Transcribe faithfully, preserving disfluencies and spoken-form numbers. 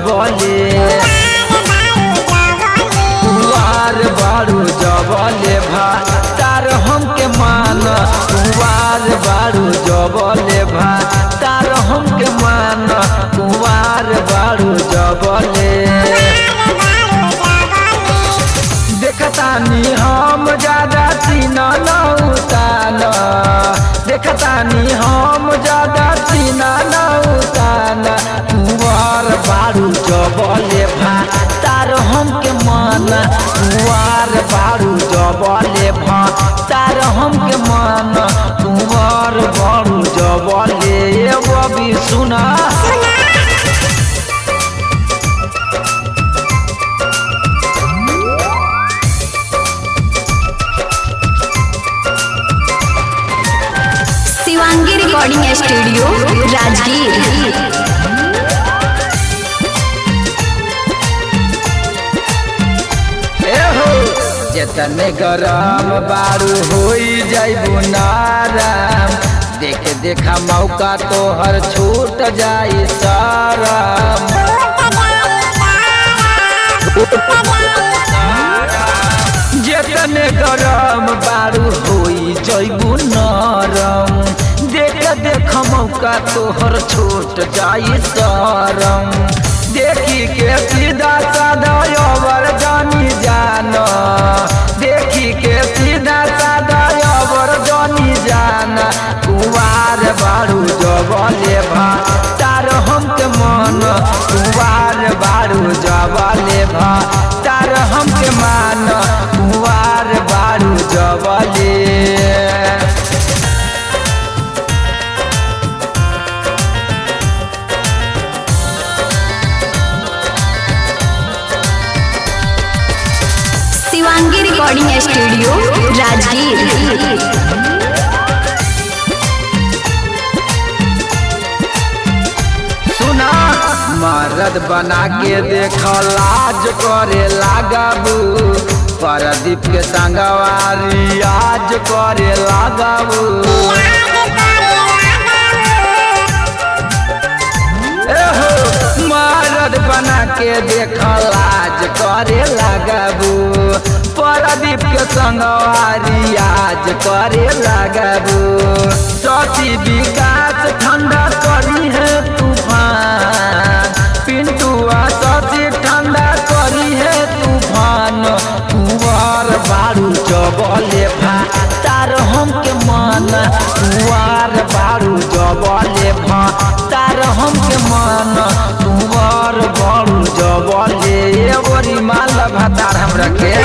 जबले कुंवार बारू जबले भातार हमके मान कुंवार बारू जबले भातार हमके मान कुंवार बारू जबले देखतानी हम ज्यादा सीना न उतान देखतानी हम ज्यादा सीना न उतान कुंवार बारू जबले भातार हमके मान कुंवार बारू जबले भातार हमके मान कुंवार बारू जबले बबी सुना शिवांगी रिकॉर्डिंग स्टूडियो राजगीर। जतने गरम बारू होई जाइबू नाराम देख देखा मौका तोहर छूट जाई साराम जतने गरम बारू होई जाइबू नरम देख देख मौका तोहर छूट जाई साराम देखी के सीधा साधा अवर जानी जाना देखी के सीधा साधा अवर जानी जाना कुंवार बारू जबले भातार हमके मन कुंवार बारू जबले भातार हमके मान कुंवार बारू जबले शिवांगी रिकॉर्डिंग स्टूडियो राजगीर। सुना मरद बना के देख लाज करे लागबू परदीप के संगवारी आज करे लागबू मरद बना के देख लाज करे लागबू परदीप के संगवारी आज करे लागबू सती विकास ठंडा करी है तूफान पिंटुआ सती ठंडा करी है तूफान कुंवार बारू जबले भातार हमके मान कुंवार बारू जबले भातार हमके मान कुंवार बारू जबले बड़ी माल भातार हम रखे।